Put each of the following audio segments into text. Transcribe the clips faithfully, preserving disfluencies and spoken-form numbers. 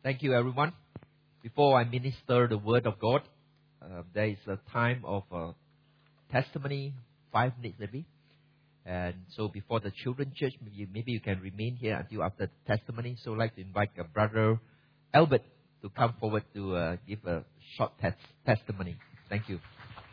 Thank you, everyone. Before I minister the word of God, uh, there is a time of uh, testimony, five minutes maybe. And so before the children church, maybe, maybe you can remain here until after the testimony. So I'd like to invite uh, Brother Albert to come forward to uh, give a short tes- testimony. Thank you.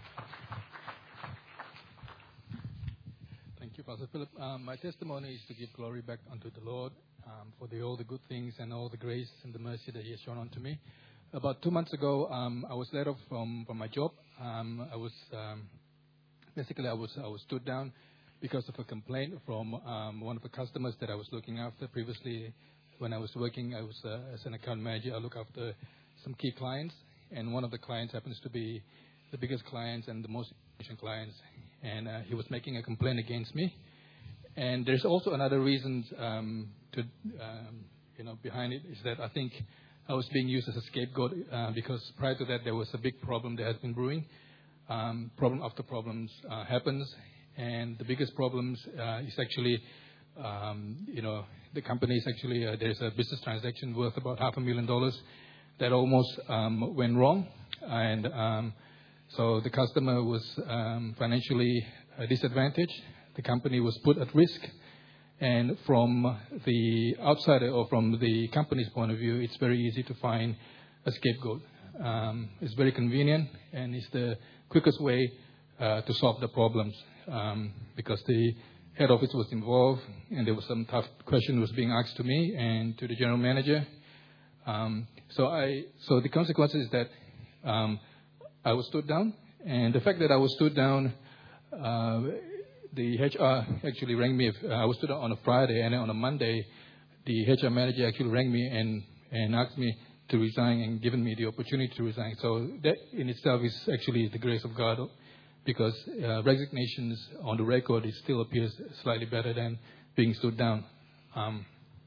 Thank you, Pastor Philip. Um, my testimony is to give glory back unto the Lord um, for the, all the good things and all the grace and the mercy that He has shown unto me. About two months ago, um, I was let off from, from my job. Um, I was um, basically I was I was stood down because of a complaint from um, one of the customers that I was looking after previously. When I was working, I was uh, as an account manager. I look after some key clients, and one of the clients happens to be the biggest clients and the most important clients. And uh, he was making a complaint against me. And there's also another reason um, to, um, you know, behind it is that I think I was being used as a scapegoat uh, because prior to that there was a big problem that has been brewing. Um, problem after problems uh, happens, and the biggest problems uh, is actually, um, you know, the company is actually uh, there's a business transaction worth about half a million dollars that almost um, went wrong, and um, so the customer was um, financially uh, disadvantaged. The company was put at risk, and from the outsider or from the company's point of view, it's very easy to find a scapegoat. Um, it's very convenient, and it's the quickest way uh, to solve the problems um, because the head office was involved, and there was some tough question was being asked to me and to the general manager. Um, so I, so the consequence is that um, I was stood down, and the fact that I was stood down, uh, the H R actually rang me. If, uh, I was stood down on a Friday, and then on a Monday, the H R manager actually rang me and, and asked me to resign and given me the opportunity to resign. So that in itself is actually the grace of God, because uh, resignations on the record, it still appears slightly better than being stood down. Um,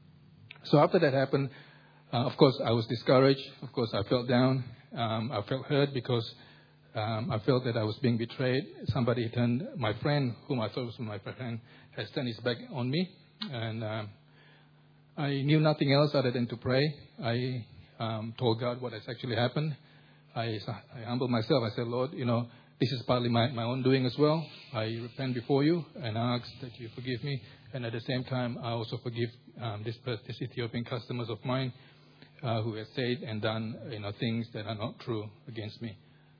so after that happened, uh, of course, I was discouraged. Of course, I felt down. Um, I felt hurt because um, I felt that I was being betrayed. Somebody turned, my friend, whom I thought was my friend, has turned his back on me. And um, I knew nothing else other than to pray. I um, told God what has actually happened. I, I humbled myself. I said, Lord, you know, this is partly my, my own doing as well. I repent before you and ask that you forgive me. And at the same time, I also forgive um, this, this Ethiopian customers of mine uh, who have said and done, you know, things that are not true against me.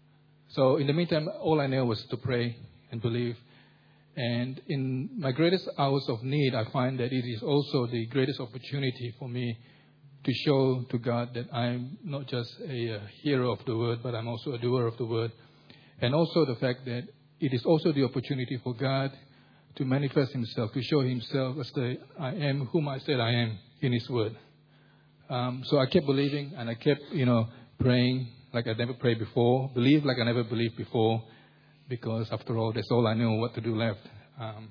So in the meantime, all I knew was to pray and believe. And in my greatest hours of need, I find that it is also the greatest opportunity for me to show to God that I'm not just a, a hearer of the word, but I'm also a doer of the word. And also the fact that it is also the opportunity for God to manifest Himself, to show Himself as the I am whom I said I am in His word. Um, so I kept believing, and I kept, you know, praying like I never prayed before, believe like I never believed before, because after all, that's all I knew what to do left. Um,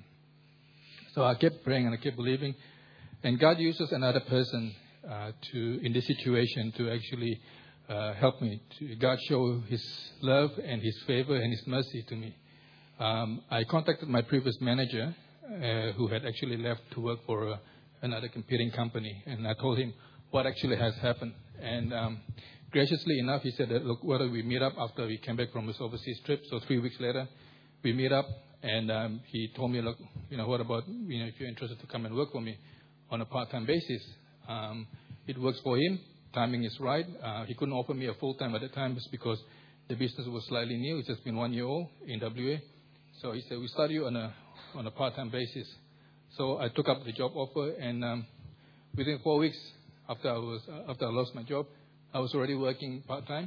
so I kept praying and I kept believing, and God uses another person uh, to in this situation to actually uh, help me. To, God show His love and His favor and His mercy to me. Um, I contacted my previous manager, uh, who had actually left to work for uh, another competing company, and I told him what actually has happened. And um, graciously enough, he said that, look, why don't we meet up after we came back from his overseas trip? So three weeks later, we meet up, and um, he told me, look, you know, what about, you know, if you're interested to come and work for me on a part-time basis? Um, it works for him. Timing is right. Uh, he couldn't offer me a full-time at the time just because the business was slightly new. It's just been one year old in W A. So he said, we start you on a on a part-time basis. So I took up the job offer, and um, within four weeks after I was uh, after I lost my job, I was already working part-time.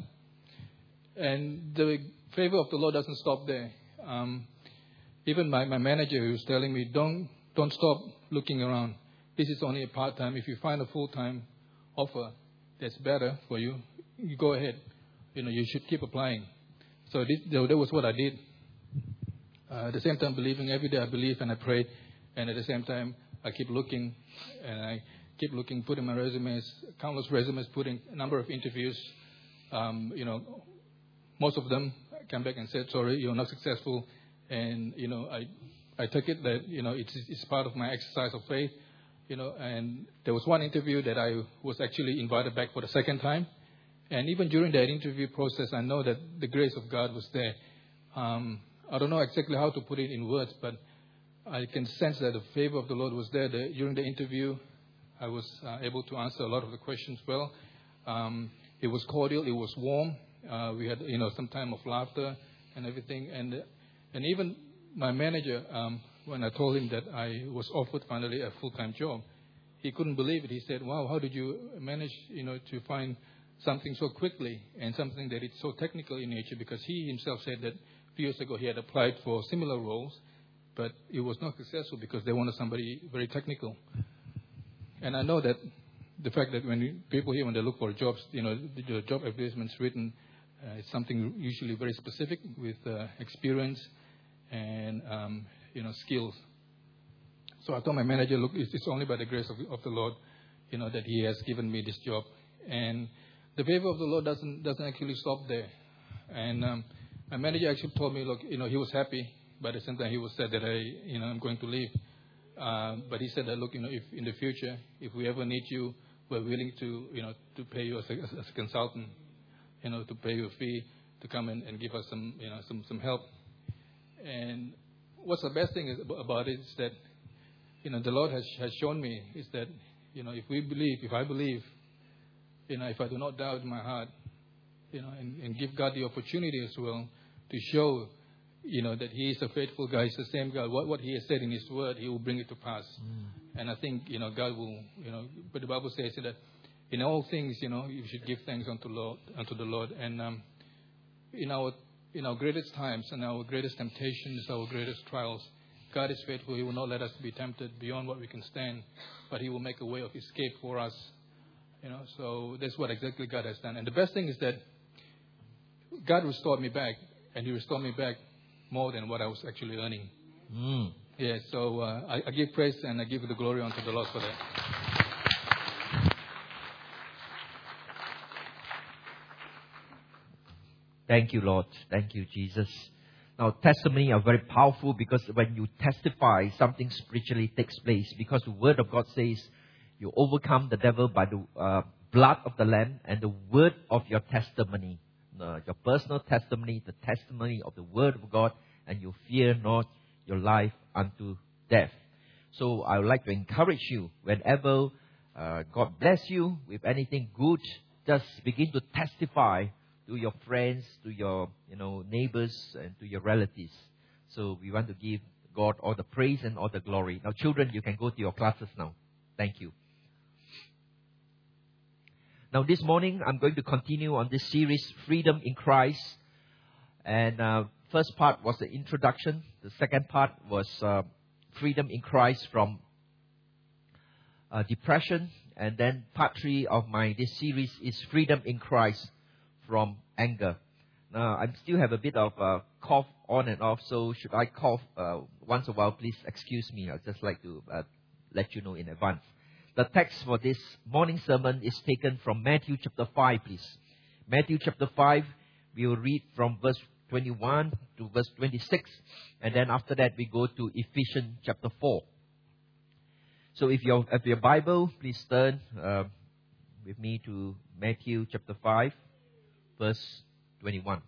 And the favor of the Lord doesn't stop there. Um, even my, my manager was telling me, don't don't stop looking around. This is only a part-time. If you find a full-time offer that's better for you, you go ahead. You know, you should keep applying. So this, that was what I did. Uh, at the same time, believing every day, I believe and I pray. And at the same time, I keep looking, and I keep looking, putting my resumes, countless resumes, putting a number of interviews. Um, you know, most of them came back and said, sorry, you're not successful. And, you know, I, I took it that, you know, it's, it's part of my exercise of faith. you know, and there was one interview that I was actually invited back for the second time. And even during that interview process, I know that the grace of God was there. Um, I don't know exactly how to put it in words, but I can sense that the favor of the Lord was there. The, during the interview, I was uh, able to answer a lot of the questions well. Um, it was cordial. It was warm. Uh, we had, you know, some time of laughter and everything. And and even my manager, um, when I told him that I was offered finally a full-time job, he couldn't believe it. He said, "Wow, how did you manage, you know, to find something so quickly and something that is so technical in nature?" Because he himself said that a few years ago he had applied for similar roles, but it was not successful because they wanted somebody very technical. And I know that the fact that when you, people here, when they look for jobs, you know, the, the job advertisements written, uh, it's something usually very specific with uh, experience and, um, you know, skills. So I told my manager, look, it's, it's only by the grace of, of the Lord, you know, that he has given me this job. And the favor of the Lord doesn't doesn't actually stop there. And um, my manager actually told me, look, you know, he was happy, but at the same time he was sad that I, you know, I'm going to leave. Uh, but he said that, look, you know, if in the future, if we ever need you, we're willing to, you know, to pay you as a, as a consultant, you know, to pay you a fee to come in and give us some, you know, some, some help. And what's the best thing is about it is that, you know, the Lord has has shown me is that, you know, if we believe, if I believe, you know, if I do not doubt in my heart, you know, and, and give God the opportunity as well to show, you know, that He is a faithful God. He's the same God. What what He has said in His Word, He will bring it to pass. Mm. And I think, you know, God will, you know, but the Bible says that in all things, you know, you should give thanks unto Lord, unto the Lord. And um, in our in our greatest times and our greatest temptations, our greatest trials, God is faithful. He will not let us be tempted beyond what we can stand, but He will make a way of escape for us. You know, so that's what exactly God has done. And the best thing is that God restored me back, and He restored me back more than what I was actually earning. Mm. Yeah, so uh, I, I give praise and I give the glory unto the Lord for that. Thank you, Lord. Thank you, Jesus. Now, testimony are very powerful because when you testify, something spiritually takes place. Because the Word of God says, you overcome the devil by the uh, blood of the Lamb and the word of your testimony. Uh, your personal testimony, the testimony of the Word of God, and you fear not your life unto death. So I would like to encourage you, whenever uh, God bless you with anything good, just begin to testify to your friends, to your you know neighbors, and to your relatives. So we want to give God all the praise and all the glory. Now, children, you can go to your classes now. Thank you. Now, this morning, I'm going to continue on this series, Freedom in Christ. And uh, first part was the introduction. The second part was uh, Freedom in Christ from uh, depression. And then part three of my this series is Freedom in Christ from anger. Now, I still have a bit of uh, cough on and off, so should I cough uh, once a while, please excuse me. I'd just like to uh, let you know in advance. The text for this morning sermon is taken from Matthew chapter five, please. Matthew chapter five, we will read from verse twenty-one to verse twenty-six. And then after that, we go to Ephesians chapter four. So if you have your Bible, please turn uh, with me to Matthew chapter five, verse twenty-one.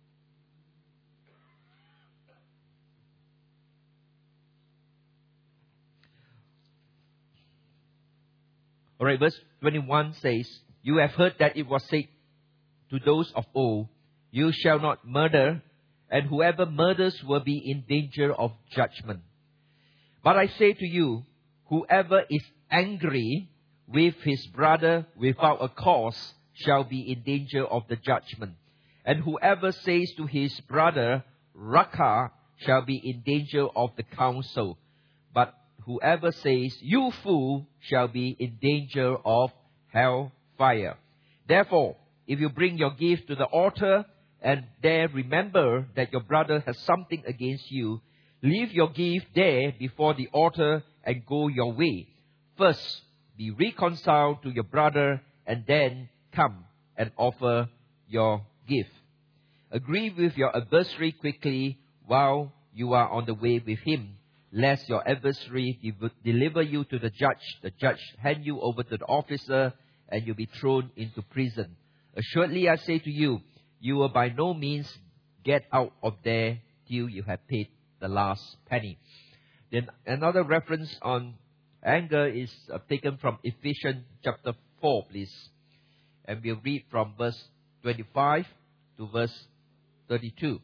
All right, verse twenty-one says, "You have heard that it was said to those of old, 'You shall not murder, and whoever murders will be in danger of judgment.' But I say to you, whoever is angry with his brother without a cause shall be in danger of the judgment. And whoever says to his brother, 'Raca,' shall be in danger of the council. But whoever says, 'You fool,' shall be in danger of hellfire. Therefore, if you bring your gift to the altar, and there remember that your brother has something against you, leave your gift there before the altar and go your way. First, be reconciled to your brother, and then come and offer your gift. Agree with your adversary quickly while you are on the way with him, lest your adversary de- deliver you to the judge, the judge hand you over to the officer, and you be thrown into prison. Assuredly I say to you, you will by no means get out of there till you have paid the last penny. Then another reference on anger is uh, taken from Ephesians chapter four, please. And we'll read from verse twenty-five to verse thirty-two.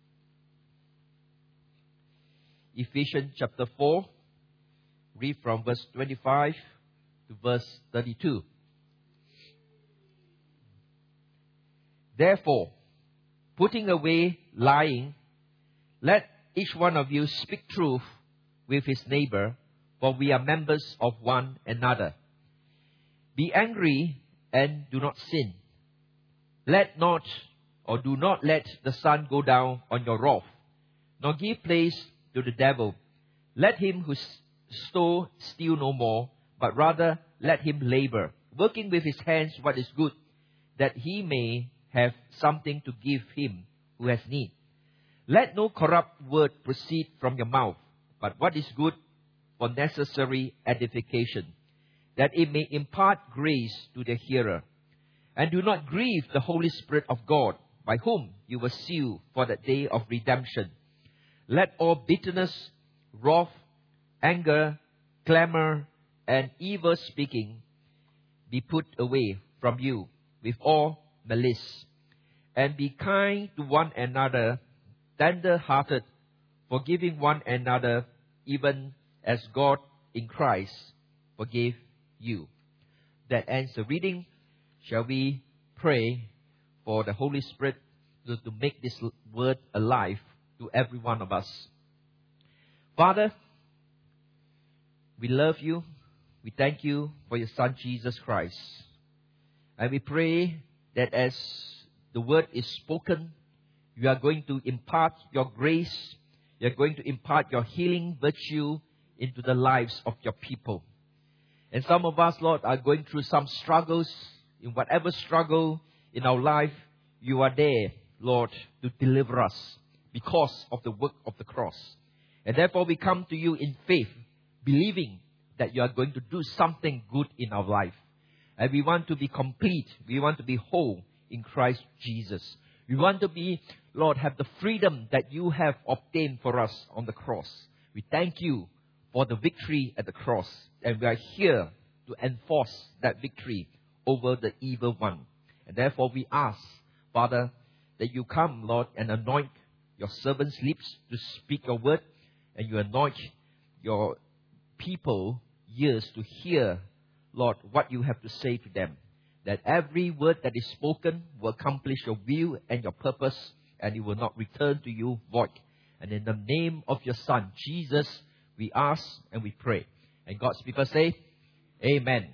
Ephesians chapter four, read from verse twenty-five to verse thirty-two. Therefore, putting away lying, let each one of you speak truth with his neighbor, for we are members of one another. Be angry and do not sin. Let not or do not let the sun go down on your wrath, nor give place to the devil. Let him who stole steal no more, but rather let him labor, working with his hands what is good, that he may have something to give him who has need. Let no corrupt word proceed from your mouth, but what is good for necessary edification, that it may impart grace to the hearer. And do not grieve the Holy Spirit of God, by whom you were sealed for the day of redemption. Let all bitterness, wrath, anger, clamor, and evil speaking be put away from you with all malice. And be kind to one another, tender-hearted, forgiving one another, even as God in Christ forgave you. That ends the reading. Shall we pray for the Holy Spirit to, to make this word alive to every one of us? Father, we love you. We thank you for your Son, Jesus Christ. And we pray that as the word is spoken, you are going to impart your grace. You are going to impart your healing virtue into the lives of your people. And some of us, Lord, are going through some struggles. In whatever struggle in our life, you are there, Lord, to deliver us because of the work of the cross. And therefore we come to you in faith, believing that you are going to do something good in our life. And we want to be complete. We want to be whole in Christ Jesus. We want to be, Lord, have the freedom that you have obtained for us on the cross. We thank you for the victory at the cross. And we are here to enforce that victory over the evil one. And therefore we ask, Father, that you come, Lord, and anoint your servants' lips to speak your word, and you anoint your people ears to hear, Lord, what you have to say to them. That every word that is spoken will accomplish your will and your purpose, and it will not return to you void. And in the name of your Son, Jesus, we ask and we pray. And God's people say, Amen.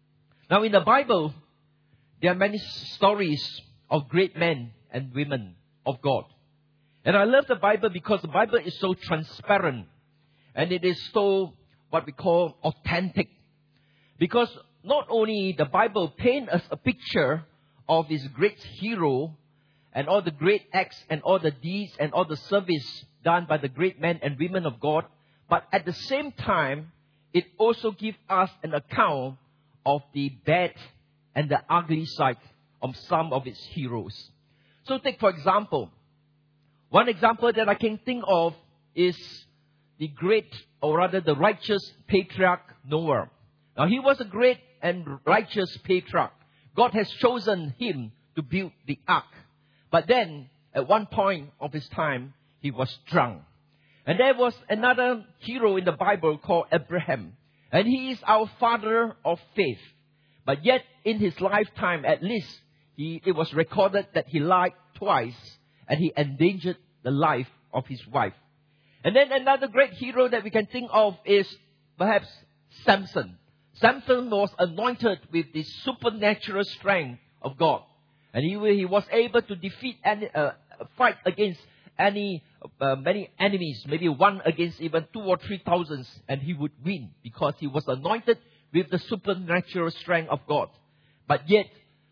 Now in the Bible, there are many stories of great men and women of God. And I love the Bible because the Bible is so transparent. And it is so, what we call, authentic. Because not only the Bible paints us a picture of this great hero and all the great acts and all the deeds and all the service done by the great men and women of God, but at the same time, it also gives us an account of the bad and the ugly side of some of its heroes. So take, for example, one example that I can think of is the great, or rather the righteous patriarch Noah. Now he was a great and righteous patriarch. God has chosen him to build the ark. But then, at one point of his time, he was drunk. And there was another hero in the Bible called Abraham. And he is our father of faith. But yet, in his lifetime, at least, he, it was recorded that he lied twice. And he endangered the life of his wife. And then another great hero that we can think of is perhaps Samson. Samson was anointed with the supernatural strength of God. And he, he was able to defeat and uh, fight against any uh, many enemies, maybe one against even two or three thousands, and he would win because he was anointed with the supernatural strength of God. But yet,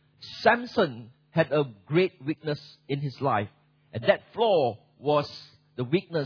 Samson had a great weakness in his life. And that flaw was the weakness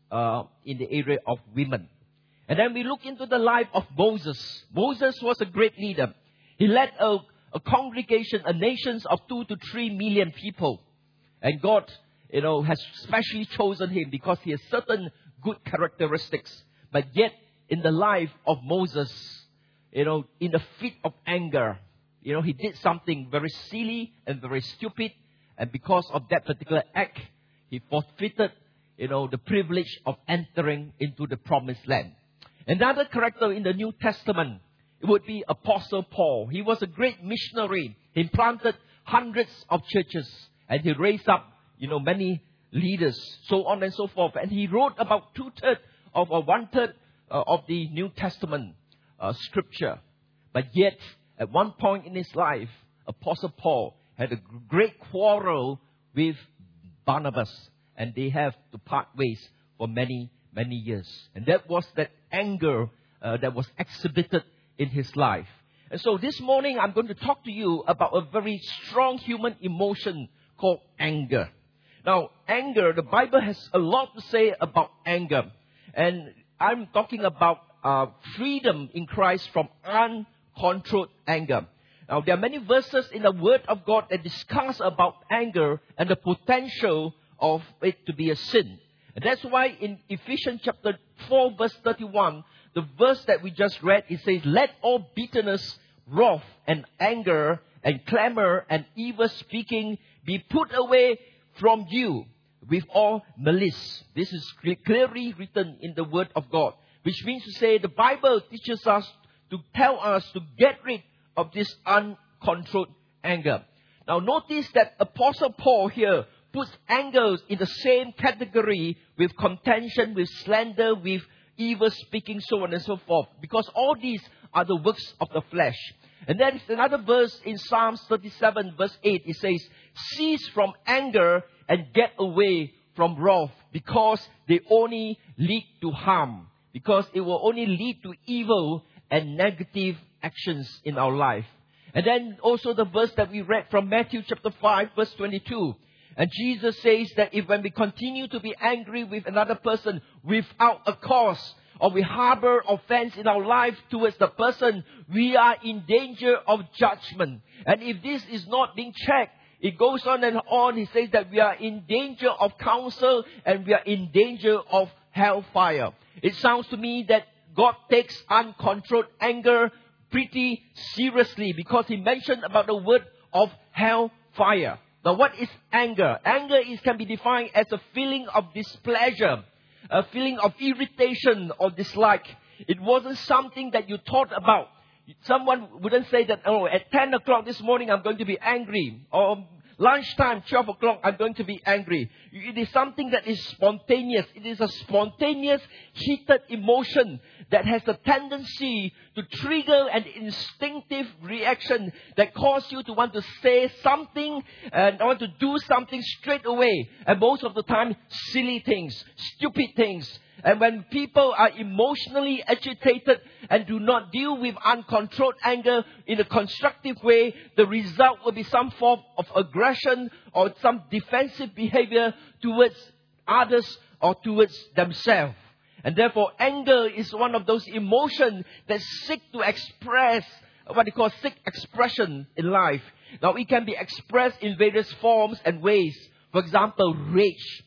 uh, in the area of women. And then we look into the life of Moses. Moses was a great leader. He led a, a congregation, a nation of two to three million people. And God, you know, has specially chosen him because he has certain good characteristics. But yet, in the life of Moses, you know, in the fit of anger, you know, he did something very silly and very stupid. And because of that particular act, he forfeited, you know, the privilege of entering into the promised land. Another character in the New Testament, it would be Apostle Paul. He was a great missionary. He planted hundreds of churches. And he raised up, you know, many leaders, so on and so forth. And he wrote about two-thirds of or one-third uh, of the New Testament uh, scripture. But yet, at one point in his life, Apostle Paul had a great quarrel with Barnabas. And they have to part ways for many, many years. And that was that anger uh, that was exhibited in his life. And so this morning, I'm going to talk to you about a very strong human emotion called anger. Now, anger, the Bible has a lot to say about anger. And I'm talking about uh, freedom in Christ from uncontrolled anger. Now, there are many verses in the Word of God that discuss about anger and the potential of it to be a sin. And that's why in Ephesians chapter four, verse thirty-one, the verse that we just read, it says, "Let all bitterness, wrath, and anger, and clamor, and evil speaking be put away from you with all malice." This is clearly written in the Word of God, which means to say the Bible teaches us to tell us to get rid of this uncontrolled anger. Now notice that Apostle Paul here puts anger in the same category with contention, with slander, with evil speaking, so on and so forth. Because all these are the works of the flesh. And there is another verse in Psalms thirty-seven, verse eight. It says, "Cease from anger and get away from wrath, because they only lead to harm." Because it will only lead to evil and negative actions in our life. And then also the verse that we read from Matthew chapter five, verse twenty-two. And Jesus says that if when we continue to be angry with another person without a cause, or we harbor offense in our life towards the person, we are in danger of judgment. And if this is not being checked, it goes on and on. He says that we are in danger of counsel and we are in danger of hellfire. It sounds to me that God takes uncontrolled anger pretty seriously, because he mentioned about the word of hellfire. Now, what is anger? Anger is, can be defined as a feeling of displeasure, a feeling of irritation or dislike. It wasn't something that you thought about. Someone wouldn't say that, oh, at ten o'clock this morning I'm going to be angry. Or lunchtime, twelve o'clock, I'm going to be angry. It is something that is spontaneous. It is a spontaneous, heated emotion that has a tendency to trigger an instinctive reaction that causes you to want to say something and want to do something straight away. And most of the time, silly things, stupid things. And when people are emotionally agitated and do not deal with uncontrolled anger in a constructive way, the result will be some form of aggression or some defensive behavior towards others or towards themselves. And therefore, anger is one of those emotions that seek to express what they call seek expression in life. Now, it can be expressed in various forms and ways. For example, rage,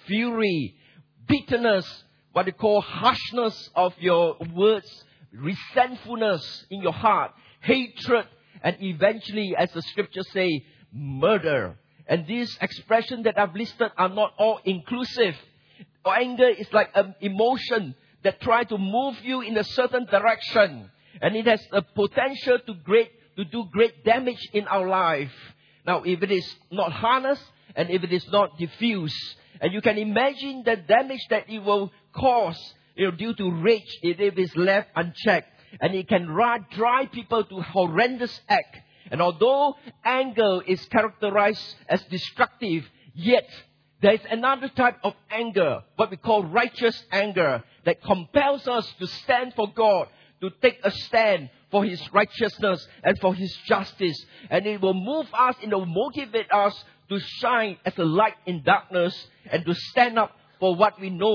fury, bitterness, what they call harshness of your words, resentfulness in your heart, hatred, and eventually, as the scriptures say, murder. And these expressions that I've listed are not all inclusive. Anger is like an emotion that tries to move you in a certain direction. And it has a potential to great to do great damage in our life. Now, if it is not harnessed and if it is not diffused, and you can imagine the damage that it will cause, you know, due to rage if it is left unchecked. And it can drive people to horrendous act. And although anger is characterized as destructive, yet there is another type of anger, what we call righteous anger, that compels us to stand for God, to take a stand for His righteousness and for His justice. And it will move us, it will motivate us to shine as a light in darkness and to stand up for what we know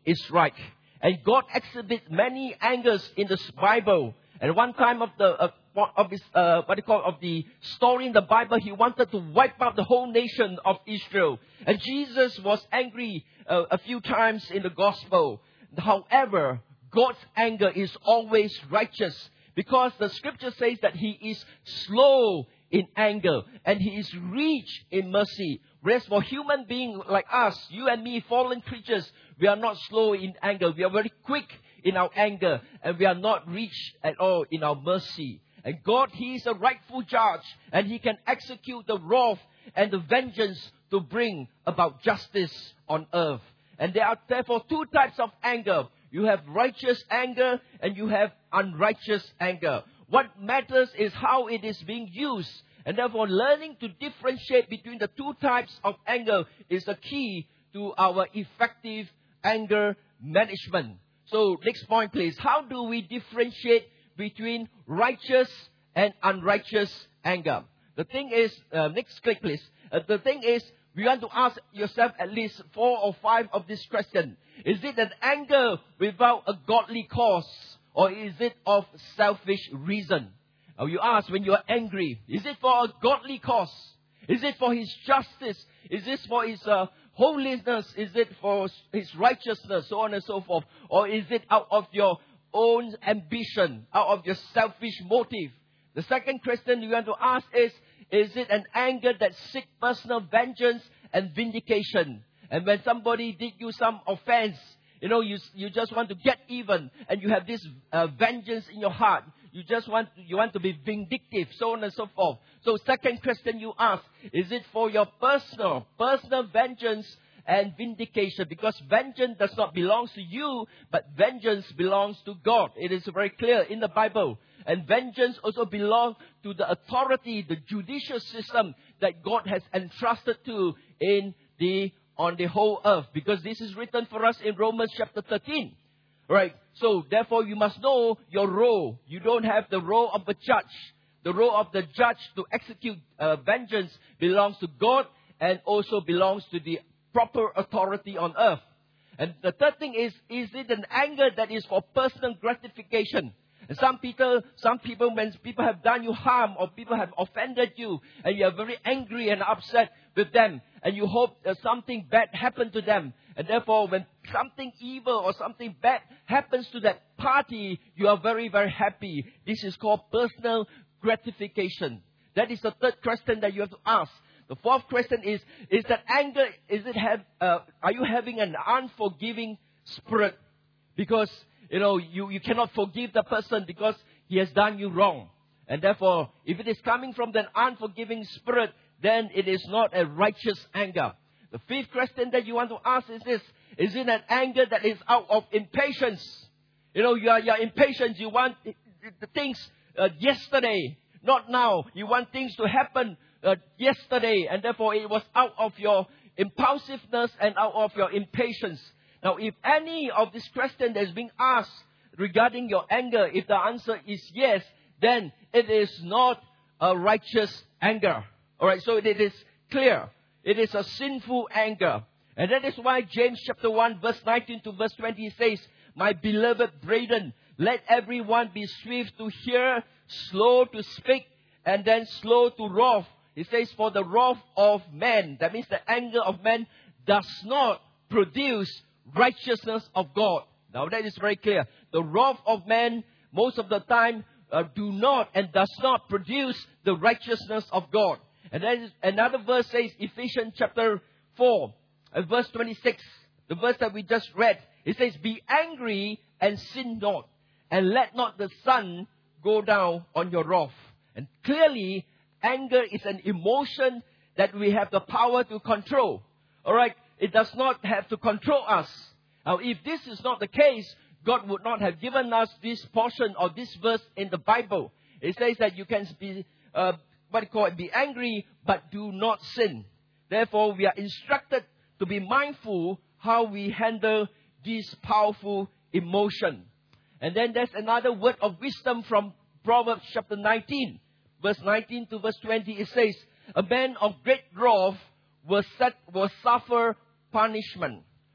is right. And God exhibits many angers in the Bible. And one time of the uh, of his uh, what do you call of the story in the Bible, he wanted to wipe out the whole nation of Israel. And Jesus was angry uh, a few times in the gospel. However, God's anger is always righteous, because the scripture says that He is slow in anger and He is rich in mercy. Whereas for human beings like us, you and me, fallen creatures, we are not slow in anger. We are very quick in our anger, and we are not rich at all in our mercy. And God, He is a rightful judge, and He can execute the wrath and the vengeance to bring about justice on earth. And there are therefore two types of anger. You have righteous anger and you have unrighteous anger. What matters is how it is being used. And therefore, learning to differentiate between the two types of anger is the key to our effective anger management. So, next point, please. How do we differentiate between righteous and unrighteous anger? The thing is, uh, next click, please. Uh, the thing is, you want to ask yourself at least four or five of these questions. Is it an anger without a godly cause, or is it of selfish reason? Now you ask when you are angry, is it for a godly cause? Is it for His justice? Is this for His uh, holiness? Is it for His righteousness? So on and so forth. Or is it out of your own ambition, out of your selfish motive? The second question you want to ask is, is it an anger that seeks personal vengeance and vindication? And when somebody did you some offense, you know, you you just want to get even, and you have this uh, vengeance in your heart. You just want you want to be vindictive, so on and so forth. So, second question you ask: is it for your personal personal vengeance and vindication? Because vengeance does not belong to you, but vengeance belongs to God. It is very clear in the Bible. And vengeance also belongs to the authority, the judicial system that God has entrusted to in the on the whole earth. Because this is written for us in Romans chapter thirteen. Right? So, therefore, you must know your role. You don't have the role of the judge. The role of the judge to execute uh, vengeance belongs to God and also belongs to the proper authority on earth. And the third thing is, is it an anger that is for personal gratification? And some people, some people, when people have done you harm or people have offended you, and you are very angry and upset with them, and you hope that something bad happened to them, and therefore when something evil or something bad happens to that party, you are very, very happy. This is called personal gratification. That is the third question that you have to ask. The fourth question is: is that anger? Is it have? Uh, are you having an unforgiving spirit? Because you know you, you cannot forgive the person because he has done you wrong, and therefore, if it is coming from that unforgiving spirit, then it is not a righteous anger. The fifth question that you want to ask is this: is it an anger that is out of impatience? You know, you are you are impatient. You want the things uh, yesterday, not now. You want things to happen Uh, yesterday, and therefore it was out of your impulsiveness and out of your impatience. Now, if any of this question that is being asked regarding your anger, if the answer is yes, then it is not a righteous anger. Alright, so it is clear. It is a sinful anger. And that is why James chapter one verse nineteen to verse twenty says, "My beloved brethren, let everyone be swift to hear, slow to speak, and then slow to wrath." It says, "For the wrath of man," that means the anger of man, "does not produce righteousness of God." Now that is very clear. The wrath of man, most of the time, uh, do not and does not produce the righteousness of God. And then another verse says, Ephesians chapter four, uh, verse twenty-six, the verse that we just read. It says, "Be angry and sin not, and let not the sun go down on your wrath." And clearly, anger is an emotion that we have the power to control. Alright? It does not have to control us. Now, if this is not the case, God would not have given us this portion or this verse in the Bible. It says that you can be, uh, what do you call it, be angry, but do not sin. Therefore, we are instructed to be mindful how we handle this powerful emotion. And then there's another word of wisdom from Proverbs chapter nineteen. Verse nineteen to verse twenty, it says, "A man of great wrath will, set, will suffer punishment,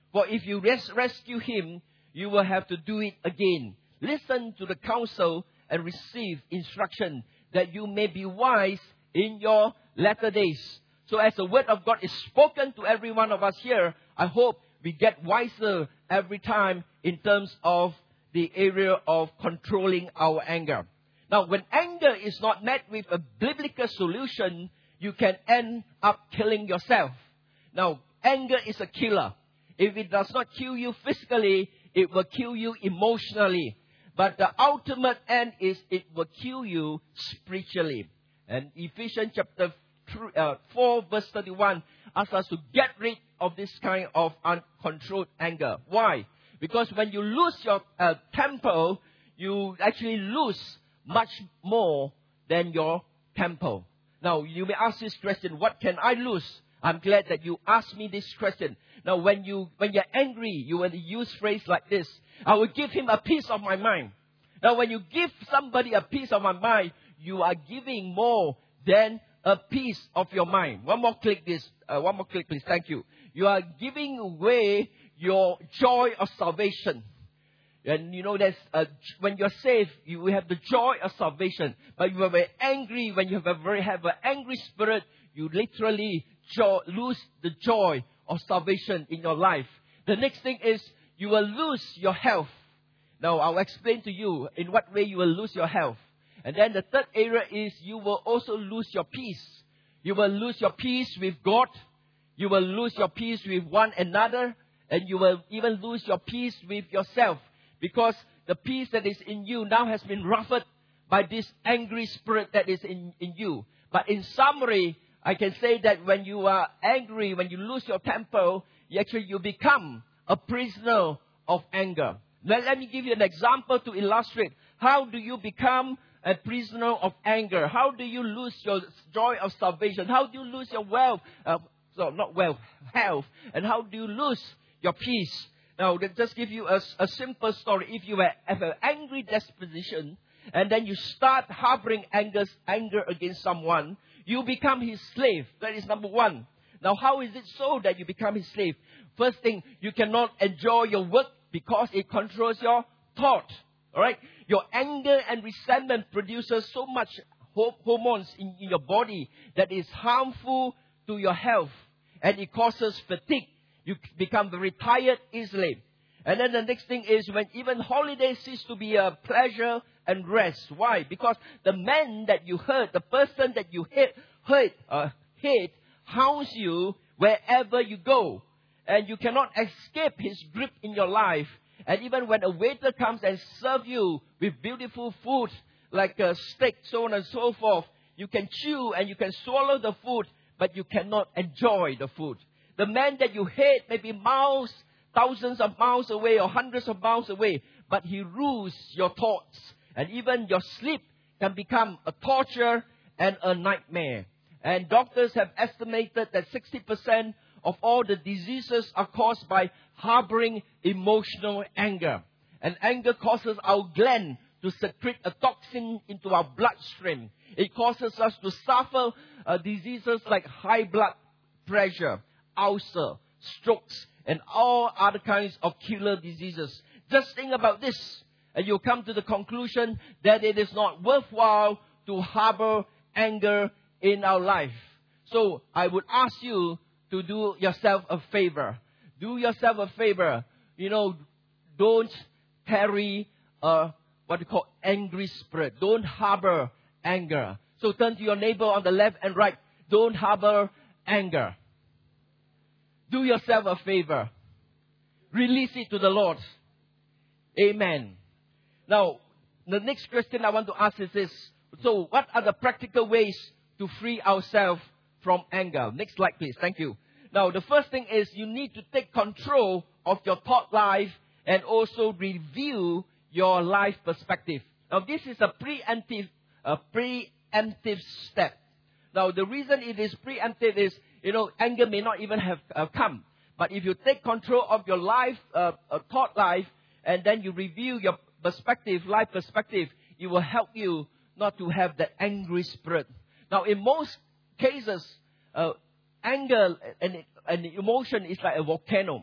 For if you res- rescue him, you will have to do it again. Listen to the counsel and receive instruction, that you may be wise in your latter days. So as the word of God is spoken to every one of us here, I hope we get wiser every time in terms of the area of controlling our anger. Now, when anger is not met with a biblical solution, you can end up killing yourself. Now, anger is a killer. If it does not kill you physically, it will kill you emotionally. But the ultimate end is it will kill you spiritually. And Ephesians chapter uh, four verse thirty-one asks us to get rid of this kind of uncontrolled anger. Why? Because when you lose your uh, temper, you actually lose much more than your temper. Now, you may ask this question, what can I lose? I'm glad that you asked me this question. Now, when, you, when you're angry, you will use phrase like this. I will give him a piece of my mind. Now, when you give somebody a piece of my mind, you are giving more than a piece of your mind. One more click, this. Uh, one more click, please. Thank you. You are giving away your joy of salvation. And you know, that's uh, when you're saved, you have the joy of salvation. But you are very angry. When you have a very have an angry spirit, you literally jo- lose the joy of salvation in your life. The next thing is you will lose your health. Now, I'll explain to you in what way you will lose your health. And then the third area is you will also lose your peace. You will lose your peace with God. You will lose your peace with one another. And you will even lose your peace with yourself. Because the peace that is in you now has been ruffled by this angry spirit that is in, in you. But in summary, I can say that when you are angry, when you lose your temper, you actually you become a prisoner of anger. Now, let me give you an example to illustrate. How do you become a prisoner of anger? How do you lose your joy of salvation? How do you lose your wealth? Uh, so not wealth, health. And how do you lose your peace? Now, let's just give you a, a simple story. If you have an angry disposition, and then you start harboring anger, anger against someone, you become his slave. That is number one. Now, how is it so that you become his slave? First thing, you cannot enjoy your work because it controls your thought. All right? Your anger and resentment produces so much hormones in, in your body that is harmful to your health. And it causes fatigue. You become very tired easily. And then the next thing is when even holidays cease to be a pleasure and rest. Why? Because the man that you hurt, the person that you hate, hurt, uh, hate, hounds you wherever you go. And you cannot escape his grip in your life. And even when a waiter comes and serves you with beautiful food, like a steak, so on and so forth, you can chew and you can swallow the food, but you cannot enjoy the food. The man that you hate may be miles, thousands of miles away or hundreds of miles away, but he rules your thoughts. And even your sleep can become a torture and a nightmare. And doctors have estimated that sixty percent of all the diseases are caused by harboring emotional anger. And anger causes our gland to secrete a toxin into our bloodstream. It causes us to suffer uh, diseases like high blood pressure, ulcer, strokes, and all other kinds of killer diseases. Just think about this, and you'll come to the conclusion that it is not worthwhile to harbor anger in our life. So I would ask you to do yourself a favor. Do yourself a favor. You know, don't carry a, what you call, angry spirit. Don't harbor anger. So turn to your neighbor on the left and right. Don't harbor anger. Do yourself a favor. Release it to the Lord. Amen. Now, the next question I want to ask is this. So, what are the practical ways to free ourselves from anger? Next slide, please. Thank you. Now, the first thing is you need to take control of your thought life and also review your life perspective. Now, this is a preemptive, a preemptive step. Now, the reason it is preemptive is, you know, anger may not even have uh, come. But if you take control of your life, uh, uh, thought life, and then you review your perspective, life perspective, it will help you not to have that angry spirit. Now, in most cases, uh, anger and, and emotion is like a volcano.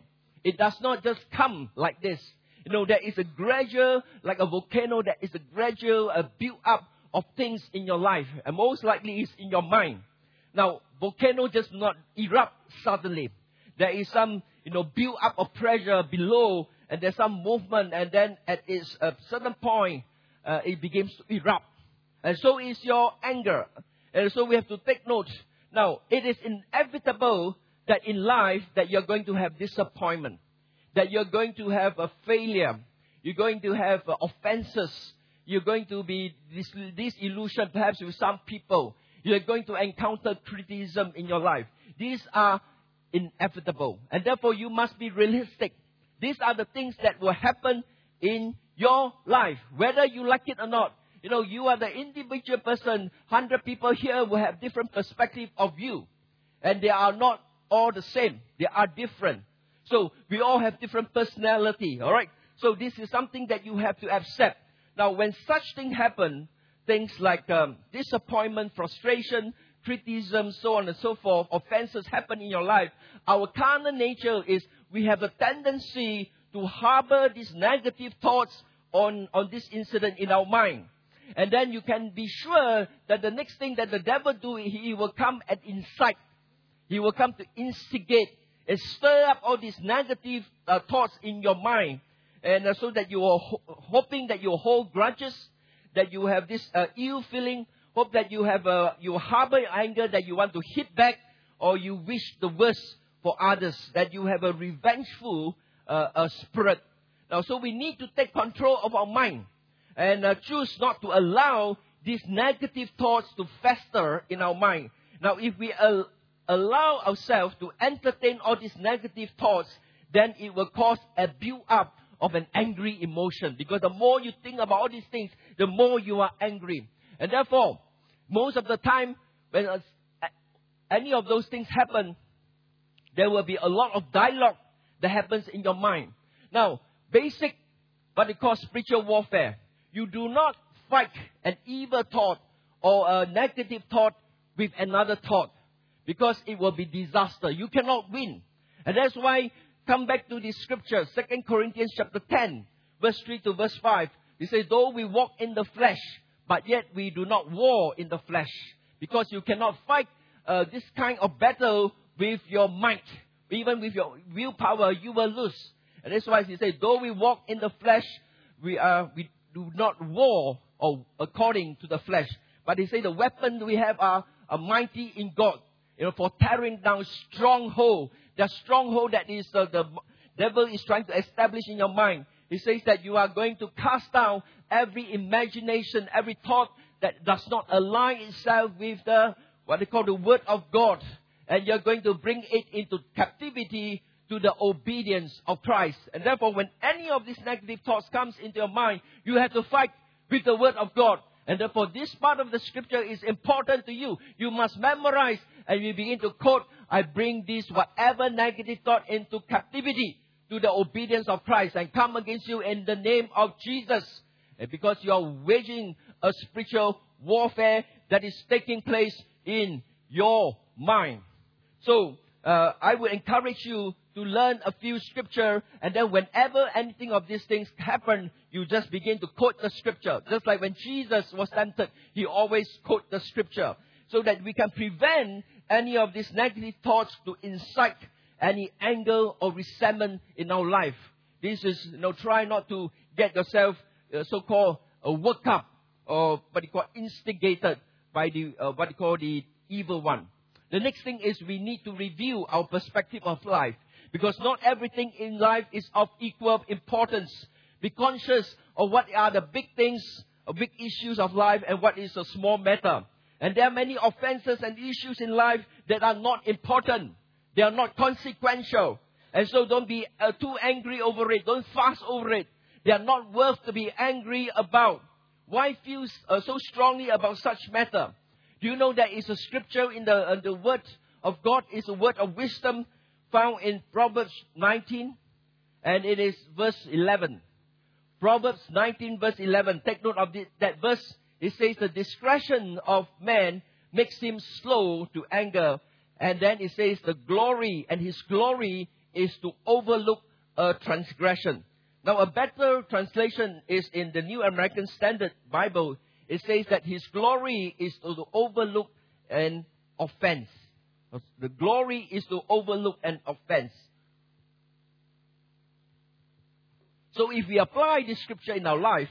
It does not just come like this. You know, there is a gradual, like a volcano, there is a gradual uh, build up of things in your life. And most likely it's in your mind. Now, volcano just not erupt suddenly. There is some, you know, build up of pressure below, and there's some movement, and then at its a certain point, uh, it begins to erupt. And so is your anger. And so we have to take note. Now, it is inevitable that in life that you're going to have disappointment, that you're going to have a failure, you're going to have uh, offenses, you're going to be dis- disillusioned perhaps with some people, you're going to encounter criticism in your life. These are inevitable, and therefore you must be realistic. These are the things that will happen in your life, whether you like it or not. You know, you are the individual person. one hundred people here will have different perspective of you. And they are not all the same. They are different. So, we all have different personality, alright? So, this is something that you have to accept. Now, when such things happen, things like um, disappointment, frustration, criticism, so on and so forth, offenses happen in your life, our carnal nature is we have a tendency to harbor these negative thoughts on, on this incident in our mind. And then you can be sure that the next thing that the devil do, he will come and incite. He will come to instigate and stir up all these negative uh, thoughts in your mind. And uh, so that you are ho- hoping that you hold grudges, that you have this uh, ill feeling, hope that you have a, you harbor anger that you want to hit back, or you wish the worst for others, that you have a revengeful uh, uh, spirit. Now, so we need to take control of our mind. And uh, choose not to allow these negative thoughts to fester in our mind. Now, if we al- allow ourselves to entertain all these negative thoughts, then it will cause a build-up of an angry emotion. Because the more you think about all these things, the more you are angry. And therefore, most of the time, when uh, any of those things happen, there will be a lot of dialogue that happens in your mind. Now, basic, what they call spiritual warfare. You do not fight an evil thought or a negative thought with another thought, because it will be disaster. You cannot win. And that's why, come back to the scripture, Second Corinthians chapter ten, verse three to verse five. It says, though we walk in the flesh, but yet we do not war in the flesh. Because you cannot fight uh, this kind of battle with your might. Even with your willpower, you will lose. And that's why he says, though we walk in the flesh, we are we do not war or according to the flesh. But he say the weapon we have are, are mighty in God, you know, for tearing down stronghold. The stronghold that is uh, the devil is trying to establish in your mind. He says that you are going to cast down every imagination, every thought that does not align itself with the what they call the word of God, and you're going to bring it into captivity to the obedience of Christ. And therefore, when any of these negative thoughts comes into your mind, you have to fight with the word of God. And therefore, this part of the scripture is important to you. You must memorize, and you begin to quote, I bring this whatever negative thought into captivity to the obedience of Christ, and come against you in the name of Jesus. And because you are waging a spiritual warfare that is taking place in your mind. So, uh, I would encourage you to learn a few scripture, and then whenever anything of these things happen, you just begin to quote the scripture. Just like when Jesus was tempted, he always quote the scripture, so that we can prevent any of these negative thoughts to incite any anger or resentment in our life. This is, you know, try not to get yourself uh, so-called uh, worked up, or what you call instigated by the uh, what you call the evil one. The next thing is we need to review our perspective of life. Because not everything in life is of equal importance. Be conscious of what are the big things, or big issues of life, and what is a small matter. And there are many offenses and issues in life that are not important. They are not consequential. And so don't be uh, too angry over it. Don't fuss over it. They are not worth to be angry about. Why feel uh, so strongly about such matter? Do you know there is a scripture in the, uh, the word of God, is a word of wisdom, found in Proverbs nineteen, and it is verse eleven. Proverbs nineteen verse eleven. Take note of this, that verse. It says the discretion of man makes him slow to anger. And then it says the glory, and his glory is to overlook a transgression. Now, a better translation is in the New American Standard Bible. It says that his glory is to overlook an offense. The glory is to overlook an offense. So if we apply this scripture in our life,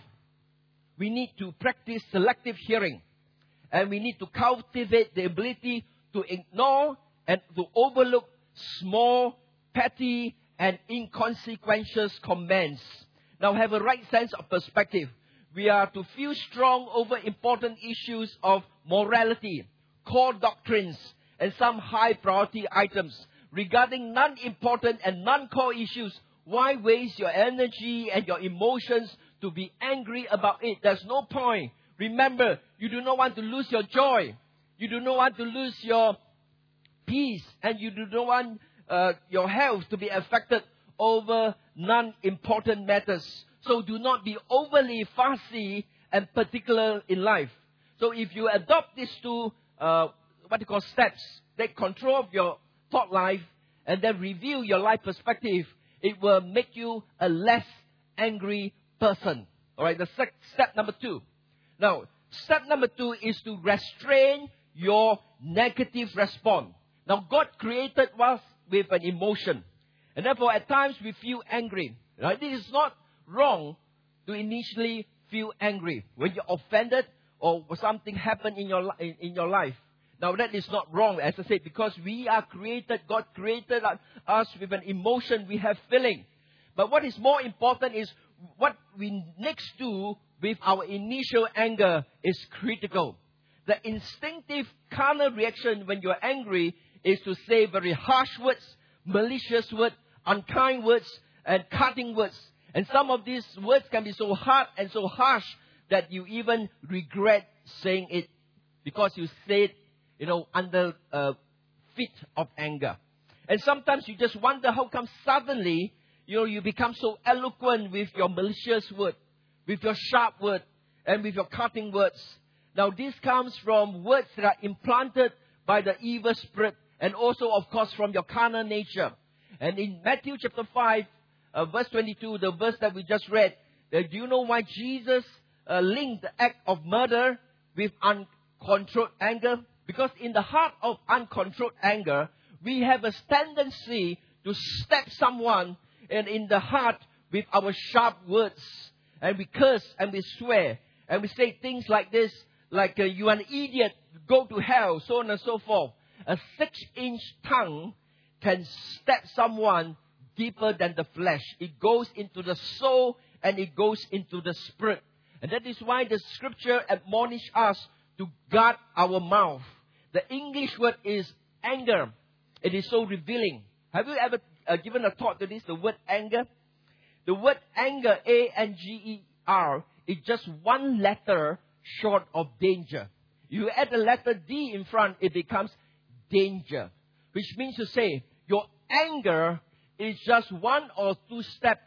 we need to practice selective hearing. And we need to cultivate the ability to ignore and to overlook small, petty, and inconsequential comments. Now have a right sense of perspective. We are to feel strong over important issues of morality, core doctrines, and some high priority items. Regarding non-important and non-core issues, why waste your energy and your emotions to be angry about it? There's no point. Remember, you do not want to lose your joy. You do not want to lose your peace. And you do not want uh, your health to be affected over non-important matters. So do not be overly fussy and particular in life. So if you adopt these two, uh, what you call steps, take control of your thought life and then review your life perspective, it will make you a less angry person. All right, the sec- step number two. Now, step number two is to restrain your negative response. Now, God created us with an emotion. And therefore, at times we feel angry. Right? This is not wrong to initially feel angry when you're offended or something happened in your, in, in your life. Now, that is not wrong, as I said, because we are created, God created us with an emotion, we have feeling. But what is more important is what we next do with our initial anger is critical. The instinctive carnal reaction when you're angry is to say very harsh words, malicious words, unkind words, and cutting words. And some of these words can be so hard and so harsh that you even regret saying it because you say it, you know, under a fit of anger. And sometimes you just wonder how come suddenly, you know, you become so eloquent with your malicious word, with your sharp word, and with your cutting words. Now, this comes from words that are implanted by the evil spirit, and also, of course, from your carnal nature. And in Matthew chapter five, uh, verse twenty-two, the verse that we just read, uh, do you know why Jesus uh, linked the act of murder with uncontrolled anger? Because in the heart of uncontrolled anger, we have a tendency to stab someone and in the heart with our sharp words. And we curse and we swear. And we say things like this, like, uh, you are an idiot, go to hell, so on and so forth. A six-inch tongue can stab someone deeper than the flesh. It goes into the soul and it goes into the spirit. And that is why the scripture admonishes us to guard our mouth. The English word is anger. It is so revealing. Have you ever uh, given a thought to this, the word anger? The word anger, A N G E R, is just one letter short of danger. You add the letter D in front, it becomes danger. Which means to say, your anger is just one or two steps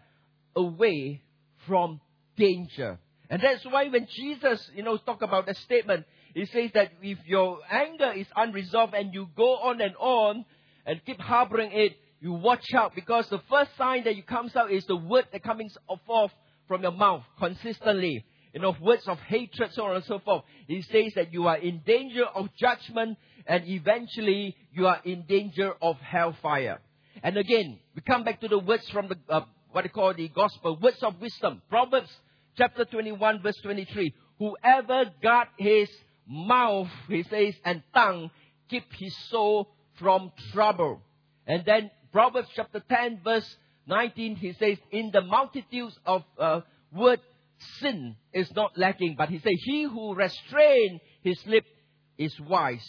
away from danger. And that's why when Jesus, you know, talk about the statement, he says that if your anger is unresolved and you go on and on and keep harboring it, you watch out, because the first sign that you comes out is the word that comes forth from your mouth consistently. You know, words of hatred, so on and so forth. He says that you are in danger of judgment and eventually you are in danger of hellfire. And again, we come back to the words from the, uh, what they call the gospel, words of wisdom. Proverbs chapter twenty-one, verse twenty-three. Whoever guard his mouth, he says, and tongue, keep his soul from trouble. And then Proverbs chapter ten, verse nineteen, he says, in the multitudes of uh, words, sin is not lacking. But he says, he who restrains his lip is wise.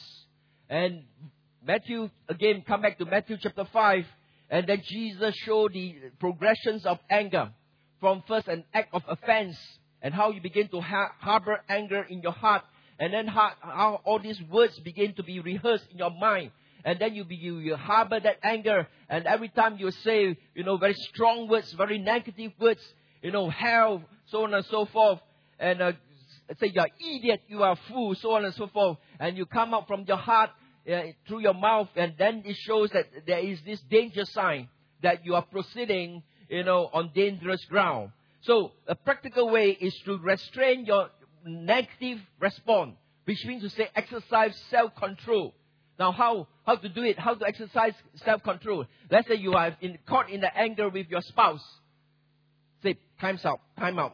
And Matthew, again, come back to Matthew chapter five. And then Jesus showed the progressions of anger. From first an act of offense. And how you begin to ha- harbor anger in your heart. And then how, how all these words begin to be rehearsed in your mind. And then you, be, you, you harbor that anger. And every time you say, you know, very strong words, very negative words, you know, hell, so on and so forth. And uh, say you're idiot, you are a fool, so on and so forth. And you come out from your heart uh, through your mouth. And then it shows that there is this danger sign that you are proceeding you know, on dangerous ground. So a practical way is to restrain your negative response, which means to say exercise self-control. Now, how, how to do it? How to exercise self-control? Let's say you are in, caught in the anger with your spouse. Say, time's out, time out.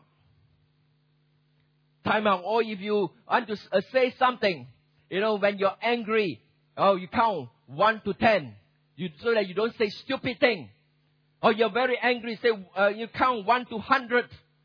Time out. Or if you want to uh, say something, you know, when you're angry, oh, you count one to ten. You, so that you don't say stupid thing. Or you're very angry, say, uh, you count one to hundred.